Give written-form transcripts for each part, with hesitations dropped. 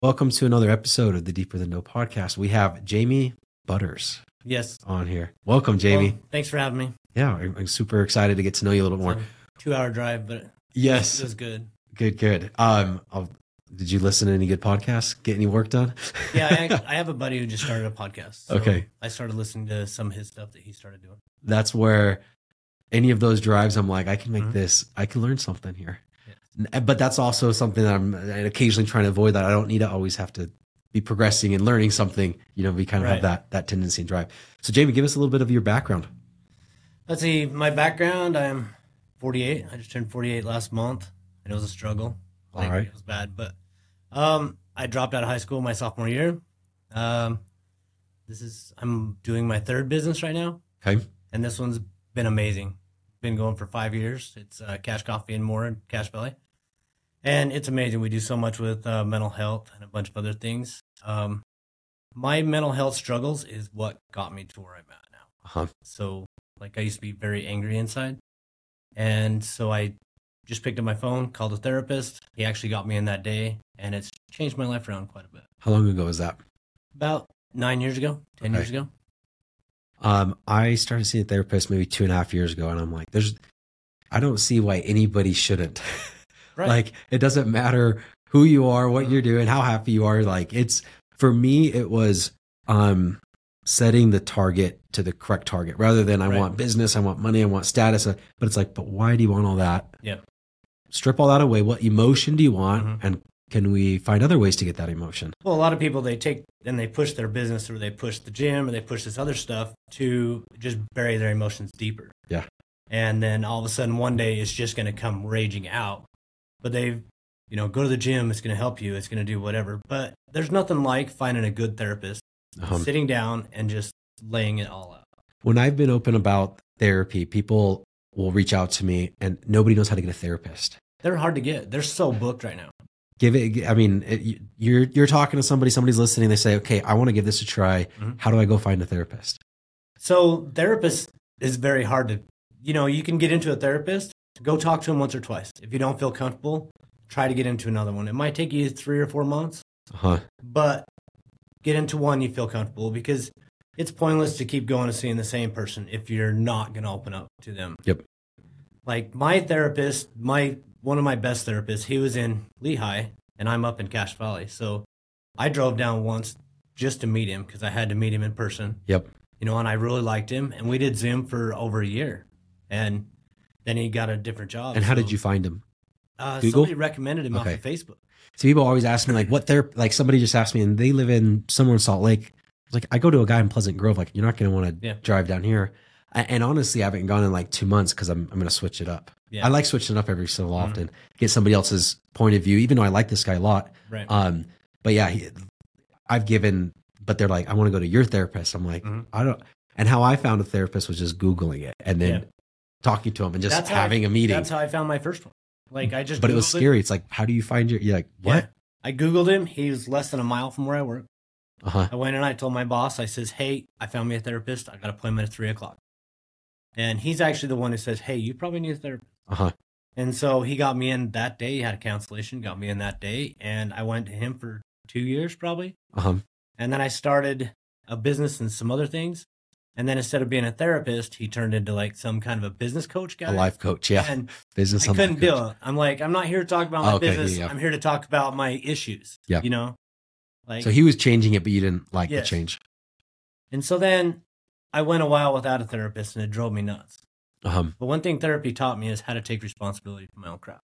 Welcome to another episode of the Deeper Than Know podcast. We have Jamie Butters Yes. on here. Welcome, Jamie. Well, thanks for having me. Yeah, I'm super excited to get to know you a little bit more. 2-hour drive, but Yes. it was good. Good. Did you listen to any good podcasts? Get any work done? Yeah, I have a buddy who just started a podcast. So Okay. I started listening to some of his stuff that he started doing. That's where any of those drives, I'm like, I can make this. I can learn something here. But that's also something that I'm occasionally trying to avoid, that I don't need to always have to be progressing and learning something. You know, we kind of have that tendency and drive. So Jamie, give us a little bit of your background. Let's see. My background, I'm 48. I just turned 48 last month. And it was a struggle. All right. It was bad. But I dropped out of high school my sophomore year. I'm doing my third business right now. Okay. And this one's been amazing. Been going for 5 years. It's Cash Coffee and More in Cache Valley. And it's amazing. We do so much with mental health and a bunch of other things. My mental health struggles is what got me to where I'm at now. Uh-huh. So, I used to be very angry inside. And so I just picked up my phone, called a therapist. He actually got me in that day, and it's changed my life around quite a bit. How long ago was that? About 9 years ago, 10 years ago. I started seeing a therapist maybe 2.5 years ago, and I'm like, I don't see why anybody shouldn't. Right. Like, it doesn't matter who you are, what you're doing, how happy you are. Like, for me, it was setting the target to the correct target rather than I want business, I want money, I want status. But it's like, but why do you want all that? Yeah. Strip all that away. What emotion do you want? And can we find other ways to get that emotion? Well, a lot of people, they take and they push their business, or they push the gym, or they push this other stuff to just bury their emotions deeper. Yeah. And then all of a sudden one day it's just going to come raging out. But go to the gym, it's going to help you, it's going to do whatever. But there's nothing like finding a good therapist, sitting down and just laying it all out. When I've been open about therapy, people will reach out to me and nobody knows how to get a therapist. They're hard to get. They're so booked right now. You're talking to somebody's listening. They say, okay, I want to give this a try. How do I go find a therapist? So therapist is very hard to, you can get into a therapist, go talk to him once or twice. If you don't feel comfortable, try to get into another one. It might take you 3 or 4 months, but get into one you feel comfortable, because it's pointless to keep going to seeing the same person if you're not going to open up to them. Yep. Like my therapist, one of my best therapists, he was in Lehigh and I'm up in Cache Valley. So I drove down once just to meet him because I had to meet him in person. Yep. And I really liked him, and we did Zoom for over a year, and then he got a different job. And how did you find him? Google? Somebody recommended him off of Facebook. So people always ask me, like somebody just asked me, and they live in somewhere in Salt Lake. Like, I go to a guy in Pleasant Grove. Like, you're not going to want to drive down here. And honestly, I haven't gone in 2 months because I'm going to switch it up. Yeah. I like switching it up every so often, get somebody else's point of view, even though I like this guy a lot. Right. But yeah, but they're like, I want to go to your therapist. I'm like, I don't. And how I found a therapist was just Googling it and then talking to him and just having a meeting. That's how I found my first one. But it was scary. It's like, how do you find you're like, what? Yeah. I Googled him. He was less than a mile from where I work. I went and I told my boss, I says, hey, I found me a therapist. I got an appointment at 3:00. And he's actually the one who says, hey, you probably need a therapist. And so he got me in that day. He had a cancellation, got me in that day. And I went to him for 2 years probably. And then I started a business and some other things. And then instead of being a therapist, he turned into some kind of a business coach guy. A life coach, yeah. And business. I couldn't do it. I'm like, I'm not here to talk about my business. Yeah. I'm here to talk about my issues. Yeah. So he was changing it, but you didn't like the change. And so then I went a while without a therapist, and it drove me nuts. But one thing therapy taught me is how to take responsibility for my own crap.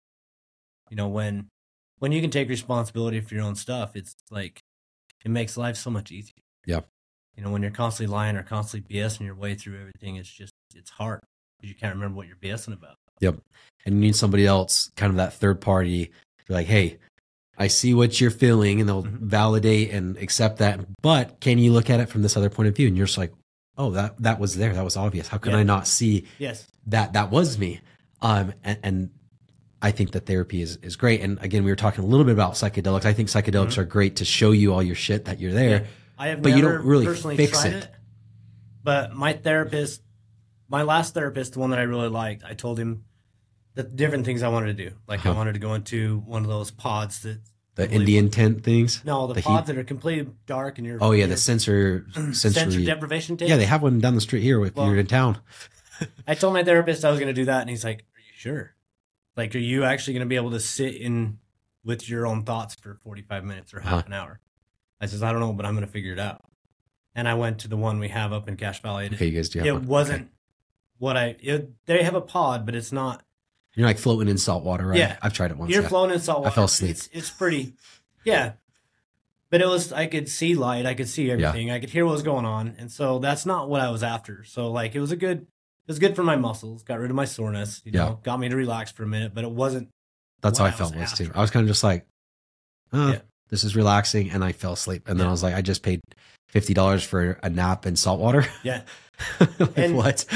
When you can take responsibility for your own stuff, it's like, it makes life so much easier. Yeah. When you're constantly lying or constantly BSing your way through everything, it's hard because you can't remember what you're BSing about. Yep. And you need somebody else, kind of that third party, you're like, hey, I see what you're feeling, and they'll validate and accept that. But can you look at it from this other point of view? And you're just like, oh, that was there. That was obvious. How can I not see that was me? And I think that therapy is great. And again, we were talking a little bit about psychedelics. I think psychedelics are great to show you all your shit that you're there. Yeah. I have but never you don't really personally fix tried it. But my last therapist, the one that I really liked, I told him the different things I wanted to do. I wanted to go into one of those pods that The Indian tent things? No, the pods that are completely dark and you're... Oh, yeah, the sensory... deprivation tent? Yeah, they have one down the street here if you're in town. I told my therapist I was going to do that, and he's like, are you sure? Like, are you actually going to be able to sit in with your own thoughts for 45 minutes or half an hour? I says, I don't know, but I'm going to figure it out. And I went to the one we have up in Cache Valley. Okay, you guys do have one. It wasn't what they have a pod, but it's not... You're like floating in salt water, right? Yeah. I've tried it once. You're floating in salt water. I fell asleep. It's pretty, yeah. But I could see light. I could see everything. I could hear what was going on. And so that's not what I was after. So like, it was good for my muscles. Got rid of my soreness, got me to relax for a minute, but it wasn't. That's how I felt was too. I was kind of just like, this is relaxing. And I fell asleep. And then I was like, I just paid $50 for a nap in salt water. Yeah. Like, and what?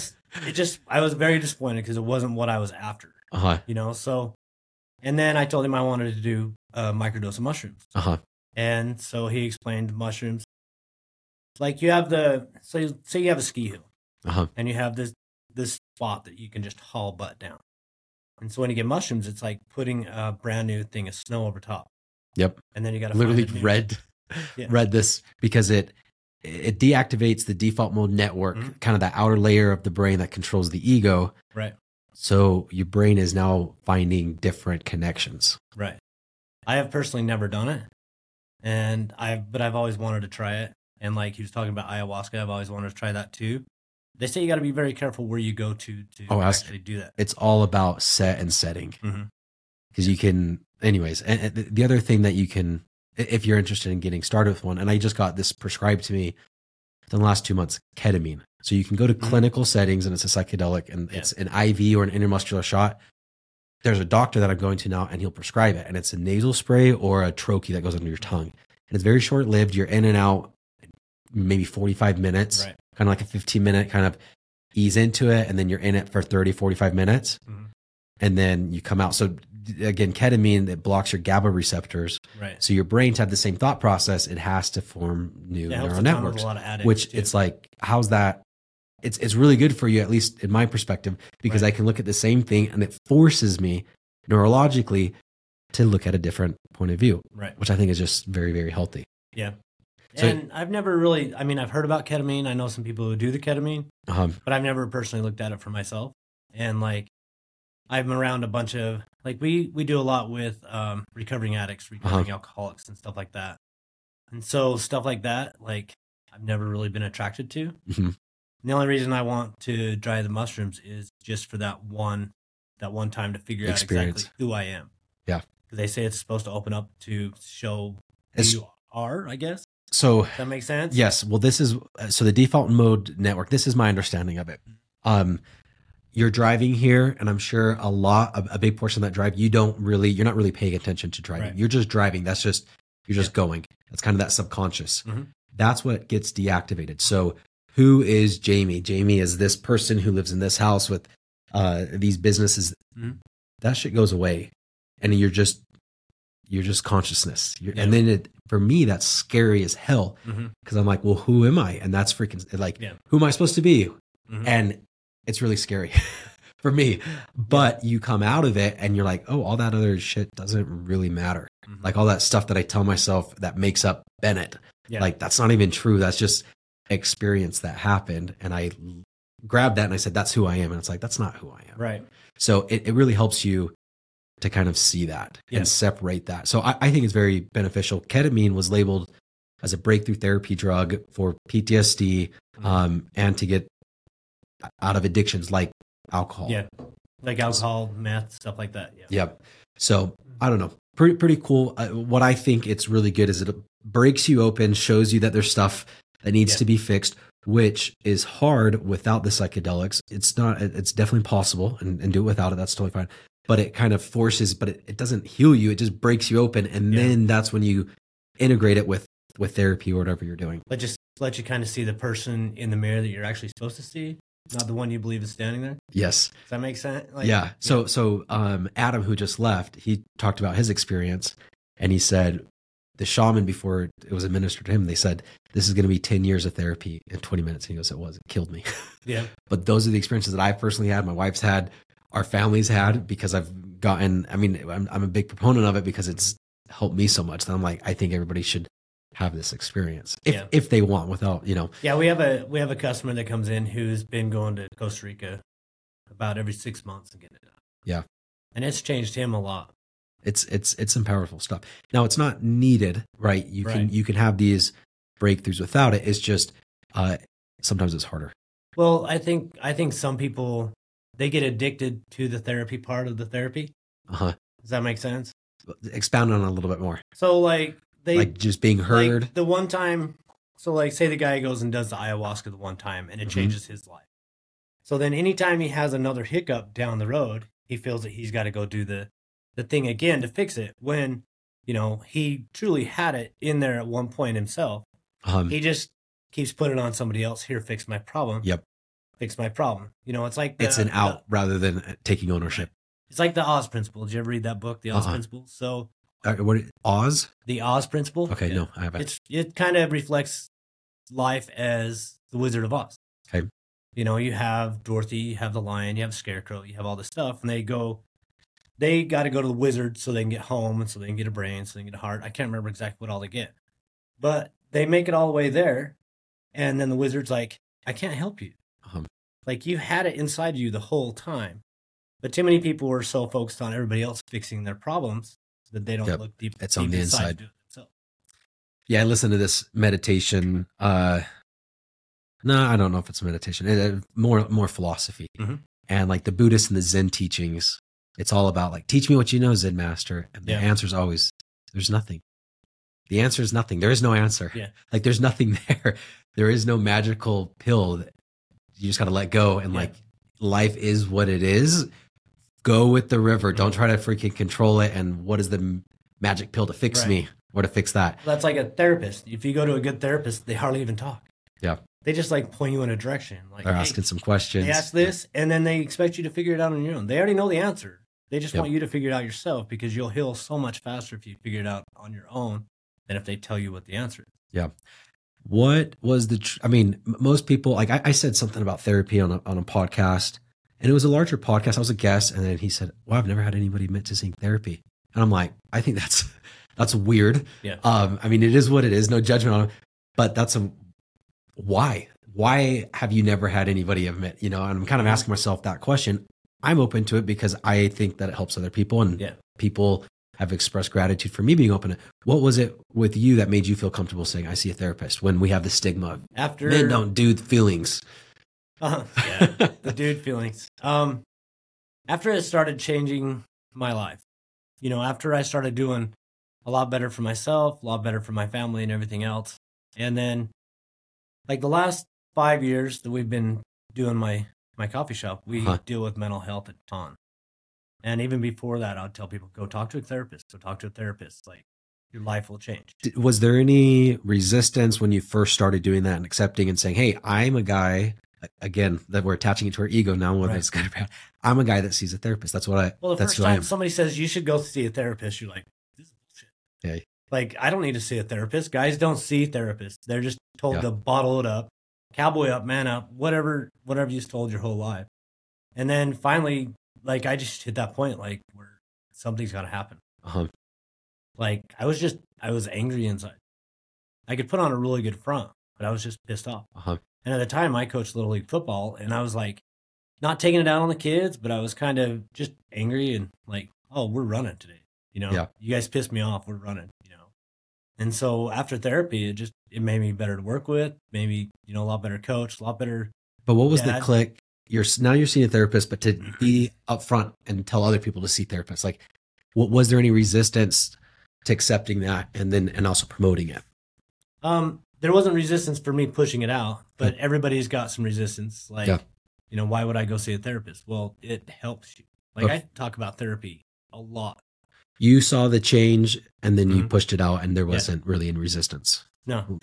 I was very disappointed because it wasn't what I was after, so, and then I told him I wanted to do a microdose of mushrooms. And so he explained mushrooms. Like you have say you have a ski hill and you have this spot that you can just haul butt down. And so when you get mushrooms, it's like putting a brand new thing of snow over top. Yep. And then you got to literally read this because it deactivates the default mode network, kind of that outer layer of the brain that controls the ego. Right. So your brain is now finding different connections. Right. I have personally never done it, but I've always wanted to try it. And like he was talking about ayahuasca, I've always wanted to try that too. They say you got to be very careful where you go to actually do that. It's all about set and setting. Because you can, anyways, and the other thing that you can, if you're interested in getting started with one, and I just got this prescribed to me in the last 2 months, ketamine. So you can go to clinical settings and it's a psychedelic and it's an IV or an intramuscular shot. There's a doctor that I'm going to now and he'll prescribe it. And it's a nasal spray or a troche that goes under your tongue. And it's very short lived. You're in and out maybe 45 minutes, kind of like a 15-minute kind of ease into it. And then you're in it for 30, 45 minutes. And then you come out. So again, ketamine, it blocks your GABA receptors. Right. So your brain to have the same thought process, it has to form new neural networks, which it's like, how's that? It's really good for you, at least in my perspective, because I can look at the same thing and it forces me neurologically to look at a different point of view, which I think is just very, very healthy. Yeah. So, and I've never really, I've heard about ketamine. I know some people who do the ketamine, but I've never personally looked at it for myself. And like, I'm around a bunch of, like, we do a lot with recovering addicts, recovering alcoholics and stuff like that. And so stuff like that, like, I've never really been attracted to. And the only reason I want to try the mushrooms is just for that one time to figure out exactly who I am. Yeah. Because they say it's supposed to open up to show who you are, I guess. So does that make sense? Yes. Well, so the default mode network, this is my understanding of it. You're driving here, and I'm sure a big portion of that drive, you're not really paying attention to driving. You're just driving. You're just going. That's kind of that subconscious. That's what gets deactivated. So who is Jamie? Jamie is this person who lives in this house with these businesses. That shit goes away. And you're just consciousness. And then for me, that's scary as hell. Because I'm like, well, who am I? And that's freaking like, who am I supposed to be? And it's really scary for me, but you come out of it and you're like, oh, all that other shit doesn't really matter. Like all that stuff that I tell myself that makes up Bennett, like that's not even true. That's just experience that happened. And I grabbed that and I said, that's who I am. And it's like, that's not who I am. Right. So it really helps you to kind of see that and separate that. So I think it's very beneficial. Ketamine was labeled as a breakthrough therapy drug for PTSD and to get out of addictions like alcohol. Yeah. Like alcohol, meth, stuff like that. Yep. So I don't know. Pretty cool. What I think it's really good is it breaks you open, shows you that there's stuff that needs to be fixed, which is hard without the psychedelics. It's definitely possible and do it without it. That's totally fine. But it kind of forces, but it doesn't heal you. It just breaks you open. And then that's when you integrate it with therapy or whatever you're doing. But just let you kind of see the person in the mirror that you're actually supposed to see. Not the one you believe is standing there? Yes. Does that make sense? So Adam, who just left, he talked about his experience and he said the shaman, before it was administered to him, they said, this is going to be 10 years of therapy in 20 minutes. And he goes, it killed me. Yeah. But those are the experiences that I personally had, my wife's had, our family's had, because I've gotten, I'm a big proponent of it because it's helped me so much that I'm like, I think everybody should have this experience if they want, without, Yeah, we have a customer that comes in who's been going to Costa Rica about every 6 months and getting it done. Yeah. And it's changed him a lot. It's some powerful stuff. Now, it's not needed, right? You can have these breakthroughs without it. It's just sometimes it's harder. Well, I think some people, they get addicted to the therapy part of the therapy. Uh-huh. Does that make sense? Expound on it a little bit more. So like just being heard. Like the one time, so like say the guy goes and does the ayahuasca the one time and it changes his life. So then anytime he has another hiccup down the road, he feels that he's got to go do the thing again to fix it, when, he truly had it in there at one point himself. He just keeps putting it on somebody else. Here, fix my problem. Yep. Fix my problem. It's like it's an out rather than taking ownership. It's like the Oz Principle. Did you ever read that book, The Oz Principle? So what, Oz? The Oz Principle? Okay, no, I haven't. It kind of reflects life as the Wizard of Oz. Okay. You have Dorothy, you have the lion, you have Scarecrow, you have all this stuff, and they got to go to the wizard so they can get home, and so they can get a brain, so they can get a heart. I can't remember exactly what all they get. But they make it all the way there, and then the wizard's like, I can't help you. Like, you had it inside you the whole time. But too many people were so focused on everybody else fixing their problems that they don't look deep. It's on the inside. So. Yeah, I listened to this meditation. No, I don't know if it's meditation. More philosophy. And like the Buddhist and the Zen teachings, it's all about like, teach me what you know, Zen master. And the answer is always, there's nothing. The answer is nothing. There is no answer. Yeah. Like there's nothing there. There is no magical pill that you just got to let go. And like, life is what it is. Go with the river. Don't try to freaking control it. And what is the magic pill to fix me or to fix that? That's like a therapist. If you go to a good therapist, they hardly even talk. Yeah. They just like point you in a direction. Like they're asking some questions. They ask this, and then they expect you to figure it out on your own. They already know the answer. They just want you to figure it out yourself, because you'll heal so much faster if you figure it out on your own than if they tell you what the answer is. Yeah. What was most people, like I said something about therapy on a podcast, and it was a larger podcast. I was a guest, and then he said, well, I've never had anybody admit to seeing therapy. And I'm like, I think that's weird. Yeah. It is what it is. No judgment on it, but why have you never had anybody admit, and I'm kind of asking myself that question. I'm open to it because I think that it helps other people, and people have expressed gratitude for me being open. What was it with you that made you feel comfortable saying, I see a therapist, when we have the stigma of men don't do the feelings? The dude feelings. After it started changing my life, after I started doing a lot better for myself, a lot better for my family and everything else. And then like the last 5 years that we've been doing my coffee shop, we deal with mental health a ton. And even before that, I'd tell people, go talk to a therapist. Go talk to a therapist. Like, your life will change. Was there any resistance when you first started doing that and accepting and saying, hey, I'm a guy, again, that we're attaching it to our ego now, whether it's kind of bad. I'm a guy that sees a therapist. That's what the first time somebody says you should go see a therapist, you're like, this is bullshit. Yeah. Like, I don't need to see a therapist. Guys don't see therapists. They're just told to bottle it up, cowboy up, man up, whatever you've told your whole life. And then finally, like, I just hit that point, like, where something's got to happen. Like, I was angry inside. I could put on a really good front, but I was just pissed off. And at the time, I coached Little League football, and I was like, not taking it out on the kids, but I was kind of just angry and like, oh, we're running today. You guys pissed me off. We're running, And so after therapy, it made me better to work with, maybe, a lot better coach, a lot better. But what was the click? You're seeing a therapist, but to be upfront and tell other people to see therapists, like, was there any resistance to accepting that and also promoting it? There wasn't resistance for me pushing it out, but everybody's got some resistance. Like, why would I go see a therapist? Well, it helps you. Like, I talk about therapy a lot. You saw the change and then you pushed it out, and there wasn't really any resistance. No.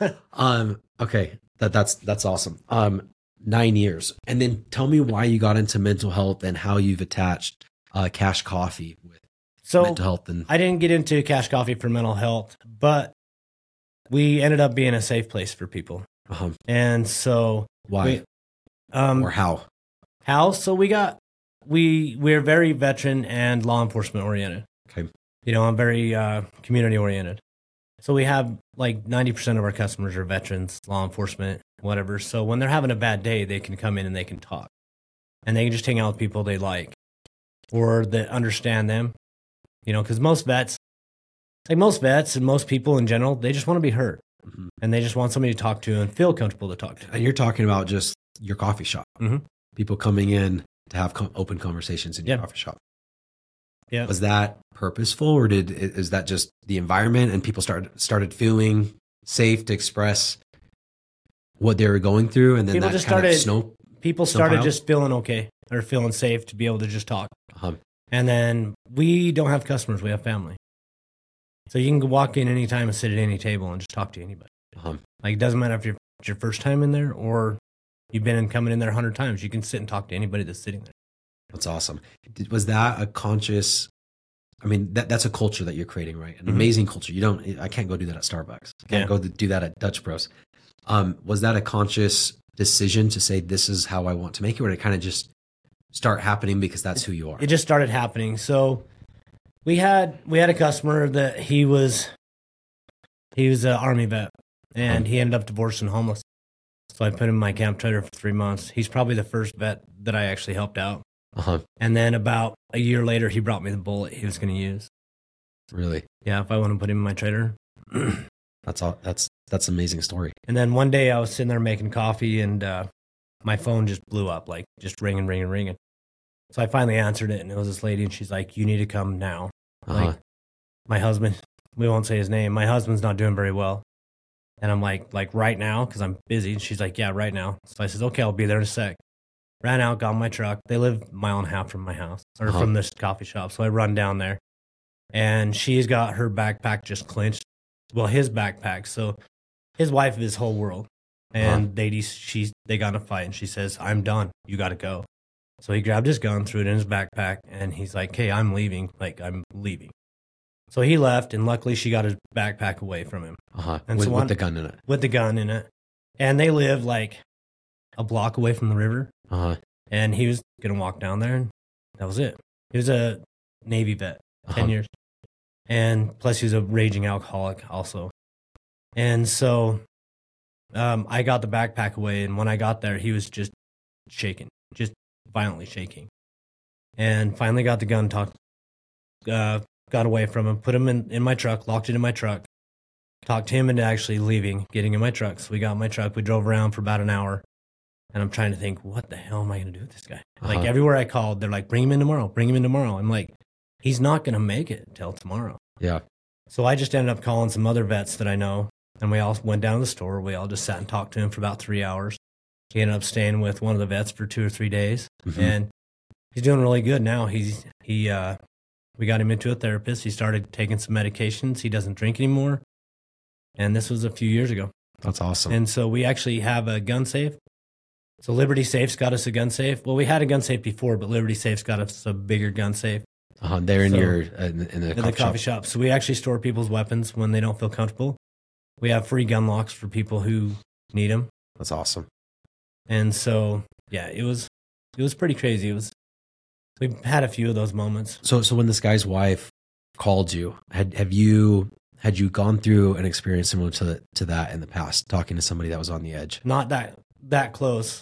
Okay. That's awesome. 9 years. And then tell me why you got into mental health and how you've attached Cash Coffee with mental health. And I didn't get into Cash Coffee for mental health, but we ended up being a safe place for people. And so why? Or how? How? So we're very veteran and law enforcement oriented. Okay. I'm very community oriented. So we have like 90% of our customers are veterans, law enforcement, whatever. So when they're having a bad day, they can come in and they can talk. And they can just hang out with people they like or that understand them. Because most vets and most people in general, they just want to be heard. Mm-hmm. And they just want somebody to talk to and feel comfortable to talk to. And you're talking about just your coffee shop. Mm-hmm. People coming in to have open conversations in your coffee shop. Yeah. Was that purposeful, or is that just the environment and people started feeling safe to express what they were going through, and then people just started just feeling okay or feeling safe to be able to just talk. Uh-huh. And then we don't have customers; we have family. So you can walk in anytime and sit at any table and just talk to anybody. Uh-huh. Like it doesn't matter if it's your first time in there or you've been coming in there 100 times. You can sit and talk to anybody that's sitting there. That's awesome. Was that a conscious? I mean, that's a culture that you're creating, right? An amazing culture. I can't go do that at Starbucks. I can't go do that at Dutch Bros. Was that a conscious decision to say, this is how I want to make it, or did it kind of just start happening because that's who you are? It just started happening. So we had a customer that he was an Army vet, and he ended up divorced and homeless. So I put him in my camp trailer for 3 months. He's probably the first vet that I actually helped out. Uh-huh. And then about a year later, he brought me the bullet he was going to use. Really? Yeah, if I want to put him in my trailer. That's all. That's an amazing story. And then one day I was sitting there making coffee, and my phone just blew up, like just ringing. So I finally answered it, and it was this lady, and she's like, "You need to come now." Uh-huh. Like, my husband, we won't say his name. My husband's not doing very well. And I'm like right now, because I'm busy. And she's like, "Yeah, right now." So I said, "Okay, I'll be there in a sec." Ran out, got in my truck. They live a mile and a half from my house, or from this coffee shop. So I run down there, and she's got her backpack just clinched. Well, his backpack. So his wife is his whole world. And they got in a fight, and she says, "I'm done. You got to go." So he grabbed his gun, threw it in his backpack, and he's like, "Hey, I'm leaving. I'm leaving." So he left, and luckily she got his backpack away from him. And with the gun in it. With the gun in it. And they lived like a block away from the river. And he was going to walk down there, and that was it. He was a Navy vet, 10 years. And plus he was a raging alcoholic also. And so I got the backpack away, and when I got there, he was just shaking, just violently shaking. And finally got the gun, got away from him, put him in my truck, locked it in my truck, talked him into actually leaving, getting in my truck. So we got in my truck. We drove around for about an hour. And I'm trying to think, what the hell am I going to do with this guy? Like everywhere I called, they're like, bring him in tomorrow. I'm like, he's not going to make it until tomorrow. Yeah. So I just ended up calling some other vets that I know. And we all went down to the store. We all just sat and talked to him for about 3 hours. He ended up staying with one of the vets for 2 or 3 days. And he's doing really good now. We got him into a therapist. He started taking some medications. He doesn't drink anymore. And this was a few years ago. That's awesome. And so we actually have a gun safe. So Liberty Safe's got us a gun safe. Well, we had a gun safe before, but Liberty Safe's got us a bigger gun safe. They're in the coffee shop. So we actually store people's weapons when they don't feel comfortable. We have free gun locks for people who need them. That's awesome. And so, yeah, it was pretty crazy. We've had a few of those moments. So when this guy's wife called you, had you gone through an experience similar to that in the past, talking to somebody that was on the edge? Not that close.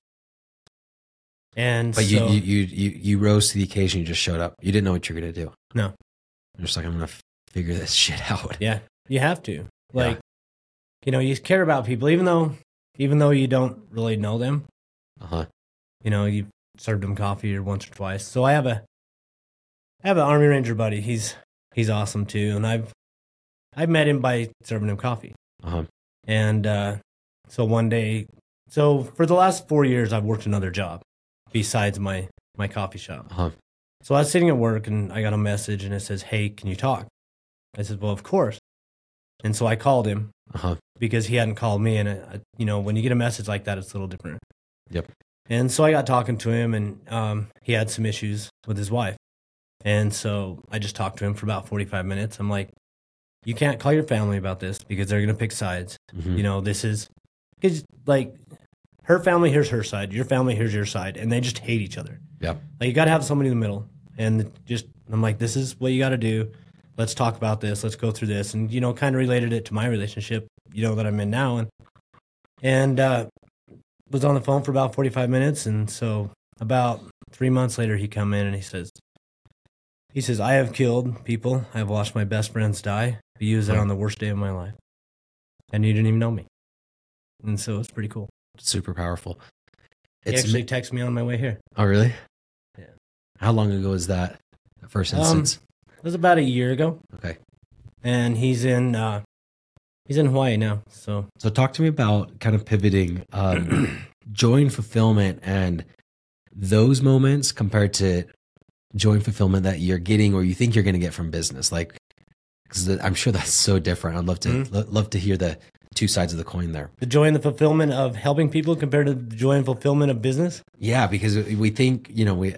But so, you rose to the occasion. You just showed up. You didn't know what you're going to do. No. You're just like, I'm going to figure this shit out. Yeah, you have to. You care about people, even though you don't really know them. You've served them coffee or once or twice. So I have an Army Ranger buddy. He's awesome too, and I've met him by serving him coffee. And so one day, for the last 4 years, I've worked another job besides my coffee shop. So I was sitting at work, and I got a message, and it says, "Hey, can you talk?" I said, "Well, of course." And so I called him because he hadn't called me. And, when you get a message like that, it's a little different. Yep. And so I got talking to him, and he had some issues with his wife. And so I just talked to him for about 45 minutes. I'm like, you can't call your family about this because they're going to pick sides. This is, because her family here's her side, your family here's your side, and they just hate each other. Yeah. You got to have somebody in the middle. And I'm like, this is what you got to do. let's talk about this. Let's go through this. And, kind of related it to my relationship, that I'm in now. And was on the phone for about 45 minutes. And so about 3 months later, he come in and he says, I have killed people. I have watched my best friends die. He used that on the worst day of my life. And you didn't even know me. And so it's pretty cool. Super powerful. He actually texted me on my way here. Oh, really? Yeah. How long ago was that first instance? It was about a year ago. Okay. And he's in Hawaii now. So talk to me about kind of pivoting joy and fulfillment and those moments compared to joy and fulfillment that you're getting or you think you're going to get from business. Like, because I'm sure that's so different. I'd love to hear the two sides of the coin there. The joy and the fulfillment of helping people compared to the joy and fulfillment of business? Yeah, because we think,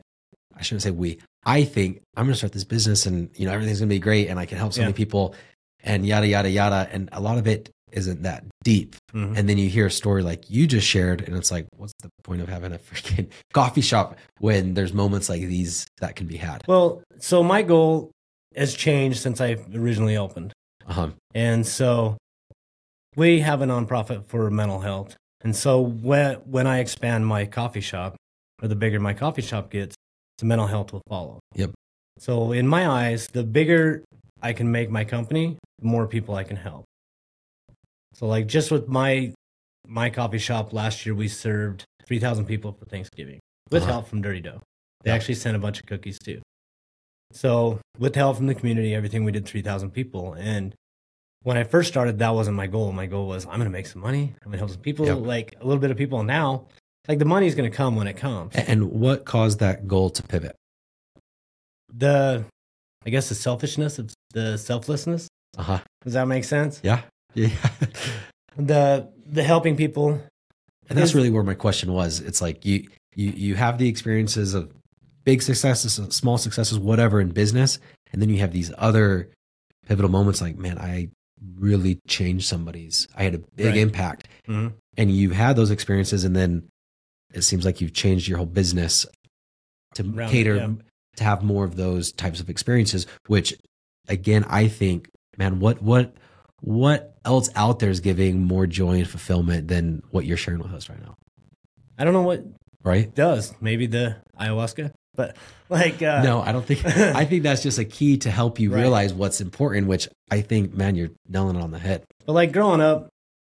I think I'm going to start this business and, everything's going to be great and I can help so many people and yada, yada, yada. And a lot of it isn't that deep. Mm-hmm. And then you hear a story like you just shared and it's like, what's the point of having a freaking coffee shop when there's moments like these that can be had? Well, so my goal has changed since I originally opened. Uh-huh. And so we have a nonprofit for mental health. And so when I expand my coffee shop, or the bigger my coffee shop gets, the mental health will follow. Yep. So in my eyes, the bigger I can make my company, the more people I can help. So like just with my coffee shop last year, we served 3,000 people for Thanksgiving with help from Dirty Dough. They actually sent a bunch of cookies too. So with help from the community, everything we did 3,000 people. And when I first started, that wasn't my goal. My goal was I'm going to make some money. I'm going to help some people, like a little bit of people. Now, like the money's going to come when it comes. And what caused that goal to pivot? The selfishness, the selflessness. Uh-huh. Does that make sense? Yeah. Yeah. The helping people. And that's really where my question was. It's like you have the experiences of big successes, small successes, whatever in business. And then you have these other pivotal moments like, man, I really changed I had a big impact. Mm-hmm. And you had those experiences. And then it seems like you've changed your whole business to cater to have more of those types of experiences, which again, I think, man, what else out there is giving more joy and fulfillment than what you're sharing with us right now? I don't know what it does. Maybe the ayahuasca, but no, I don't think, I think that's just a key to help you realize what's important, which I think, man, you're nailing it on the head. But like growing up,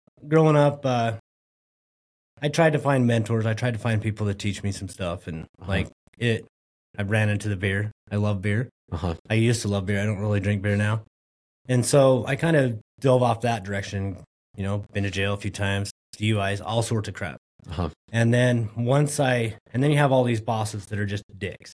I tried to find mentors. I tried to find people to teach me some stuff. And I ran into the beer. I love beer. Uh-huh. I used to love beer. I don't really drink beer now. And so I kind of dove off that direction, been to jail a few times, DUIs, all sorts of crap. Uh-huh. And then you have all these bosses that are just dicks.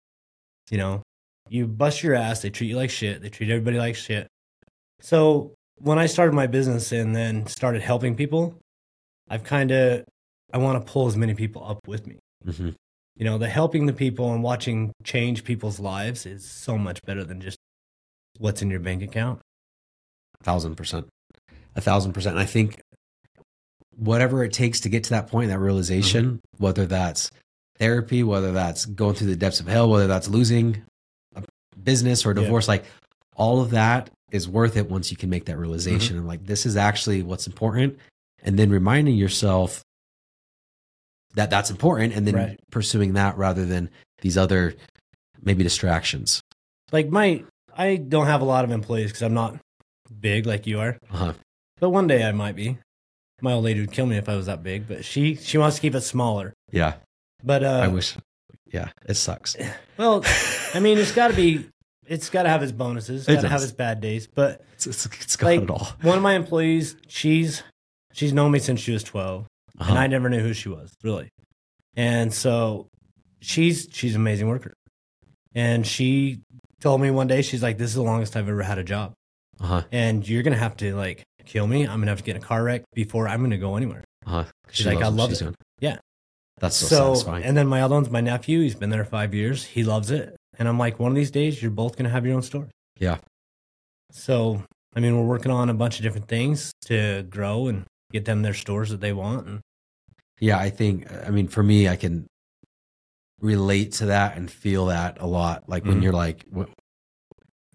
You bust your ass. They treat you like shit. They treat everybody like shit. So when I started my business and then started helping people, I want to pull as many people up with me. Mm-hmm. The helping the people and watching change people's lives is so much better than just what's in your bank account. 1,000%. 1,000%. And I think whatever it takes to get to that point, that realization, whether that's therapy, whether that's going through the depths of hell, whether that's losing a business or a divorce, like all of that is worth it once you can make that realization. And like, this is actually what's important. And then reminding yourself that that's important and then pursuing that rather than these other maybe distractions. Like I don't have a lot of employees because I'm not big like you are. Uh-huh. But one day I might be. My old lady would kill me if I was that big, but she wants to keep it smaller. Yeah. But I wish. Yeah, it sucks. Well, I mean, it's got to have its bonuses. It's got to have its bad days, but it's got it all. One of my employees, she's known me since she was 12, and I never knew who she was, really. And so she's an amazing worker. And she told me one day, she's like, this is the longest I've ever had a job. And you're going to have to kill me. I'm going to have to get in a car wreck before I'm going to go anywhere. She's like, I love it. Doing. Yeah. That's so satisfying. And then my other one's my nephew. He's been there 5 years. He loves it. And I'm like, one of these days, you're both going to have your own store. Yeah. So, I mean, we're working on a bunch of different things to grow and get them their stores that they want. And yeah, for me, I can relate to that and feel that a lot. Like when you're like,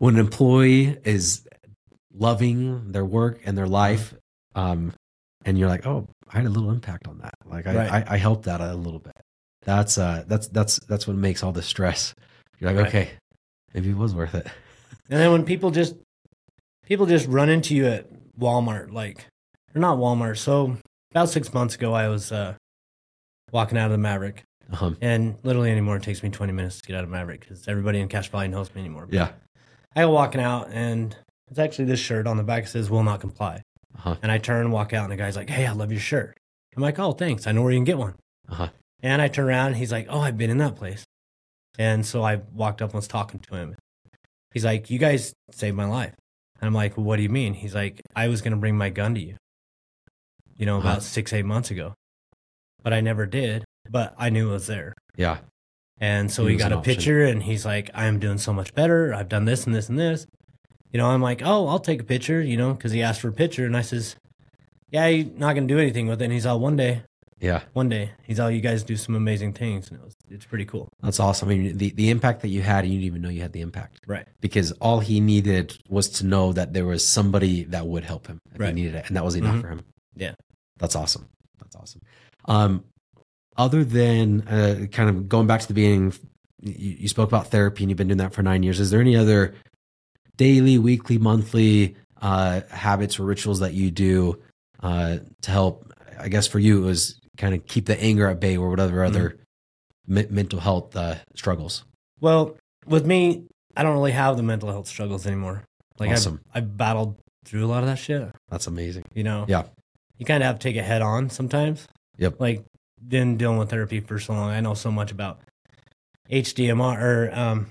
when an employee is loving their work and their life, and you're like, oh, I had a little impact on that. Like I helped that a little bit. That's what makes all the stress. You're like, okay, maybe it was worth it. And then when people just run into you at Walmart, or not Walmart. So about 6 months ago, I was walking out of the Maverick. And literally anymore, it takes me 20 minutes to get out of Maverick because everybody in Cache Valley knows me anymore. But I go walking out, and it's actually this shirt on the back that says "Will not comply." And I turn and walk out, and the guy's like, "Hey, I love your shirt." I'm like, "Oh, thanks. I know where you can get one." And I turn around, and he's like, "Oh, I've been in that place." And so I walked up and was talking to him. He's like, "You guys saved my life." And I'm like, well, "What do you mean?" He's like, "I was going to bring my gun to you, about 6-8 months ago. But I never did, but I knew it was there." Yeah. And so he got a picture, and he's like, "I am doing so much better. I've done this and this and this." I'm like, "Oh, I'll take a picture," because he asked for a picture. And I says, "Yeah, you're not going to do anything with it." And he's all, "One day." Yeah. One day. He's all, "You guys do some amazing things." And it's pretty cool. That's awesome. I mean, the impact that you had, and you didn't even know you had the impact. Right. Because all he needed was to know that there was somebody that would help him if he needed it. And that was enough for him. Yeah. That's awesome. That's awesome. Other than kind of going back to the beginning, you spoke about therapy, and you've been doing that for 9 years. Is there any other daily, weekly, monthly habits or rituals that you do to help? I guess for you, it was kind of keep the anger at bay, or whatever other mental health struggles. Well, with me, I don't really have the mental health struggles anymore. Awesome. I've battled through a lot of that shit. That's amazing. Yeah. You kind of have to take it head on sometimes. Yep. Been dealing with therapy for so long. I know so much about HDMR or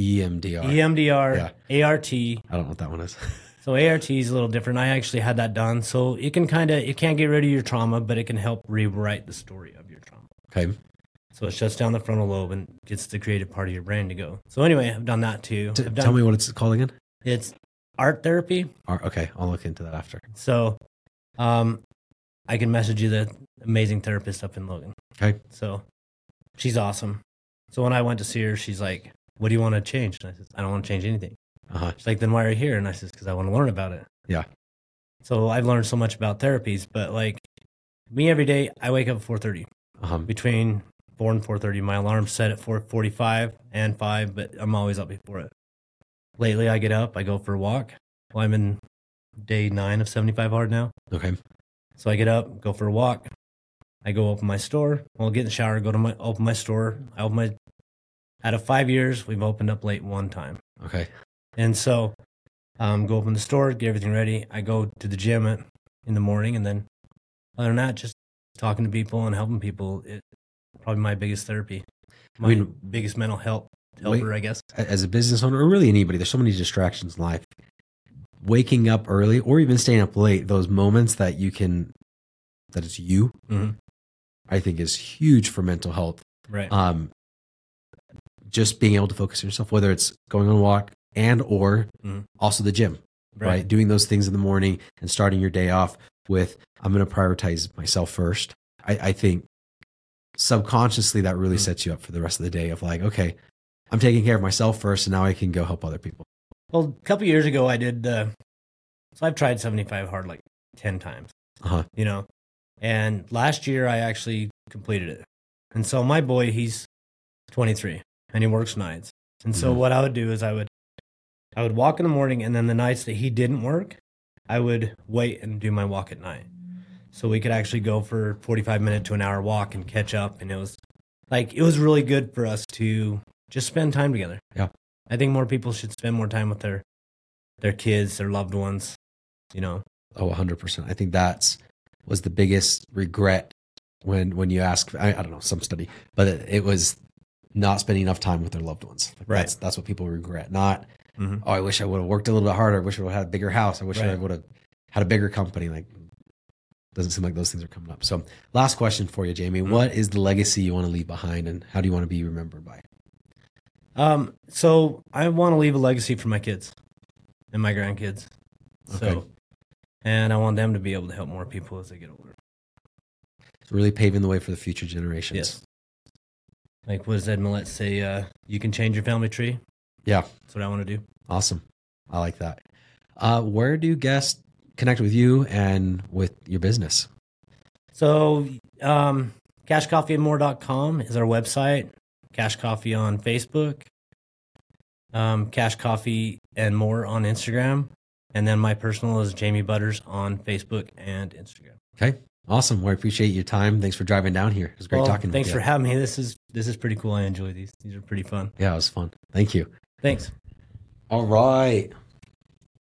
EMDR, ART. I don't know what that one is. So ART is a little different. I actually had that done. So it can't get rid of your trauma, but it can help rewrite the story of your trauma. Okay. So it shuts down the frontal lobe and gets the creative part of your brain to go. So anyway, I've done that too. Tell me what it's called again. It's art therapy. Okay, I'll look into that after. So I can message you the amazing therapist up in Logan. Okay. So she's awesome. So when I went to see her, she's like, "What do you want to change?" And I said, "I don't want to change anything." She's like, "Then why are you here?" And I said, "Because I want to learn about it." Yeah. So I've learned so much about therapies, but me every day, I wake up at 4:30. Between 4 and 4:30, my alarm's set at 4:45 and 5, but I'm always up before it. Lately, I get up, I go for a walk. Well, I'm in day 9 of 75 hard now. Okay. So I get up, go for a walk. I go open my store. I'll get in the shower, open my store. Out of 5 years, we've opened up late one time. Okay. And so go open the store, get everything ready. I go to the gym in the morning, and then other than that, just talking to people and helping people. It's probably my biggest therapy. Biggest mental helper, I guess. As a business owner, or really anybody, there's so many distractions in life. Waking up early or even staying up late, those moments that it's you, I think is huge for mental health. Right. Just being able to focus on yourself, whether it's going on a walk or also the gym, right? Doing those things in the morning and starting your day off with, I'm going to prioritize myself first. I think subconsciously that really sets you up for the rest of the day of okay, I'm taking care of myself first, and now I can go help other people. Well, a couple years ago, I did so I've tried 75 hard 10 times, and last year I actually completed it. And so my boy, he's 23 and he works nights. And so what I would do is I would walk in the morning, and then the nights that he didn't work, I would wait and do my walk at night. So we could actually go for 45 minute to an hour walk and catch up. And it was really good for us to just spend time together. Yeah. I think more people should spend more time with their kids, their loved ones, Oh, 100%. I think was the biggest regret when you ask, I don't know, some study, but it was not spending enough time with their loved ones. Right. That's what people regret. Not, oh, I wish I would have worked a little bit harder. I wish I would have had a bigger house. I wish I would have had a bigger company. Doesn't seem like those things are coming up. So last question for you, Jamie. What is the legacy you want to leave behind, and how do you want to be remembered by? So I want to leave a legacy for my kids and my grandkids. Okay. And I want them to be able to help more people as they get older. It's really paving the way for the future generations. Yes. What does Ed Millett say? You can change your family tree. Yeah. That's what I want to do. Awesome. I like that. Where do guests connect with you and with your business? So, cashcoffeeandmore.com is our website. Cash Coffee on Facebook. Cash Coffee and More on Instagram. And then my personal is Jamie Butters on Facebook and Instagram. Okay. Awesome. Well, I appreciate your time. Thanks for driving down here. It was great talking Thanks with you. for having me. This is pretty cool. I enjoy these. These are pretty fun. Yeah, it was fun. Thank you. Thanks. All right.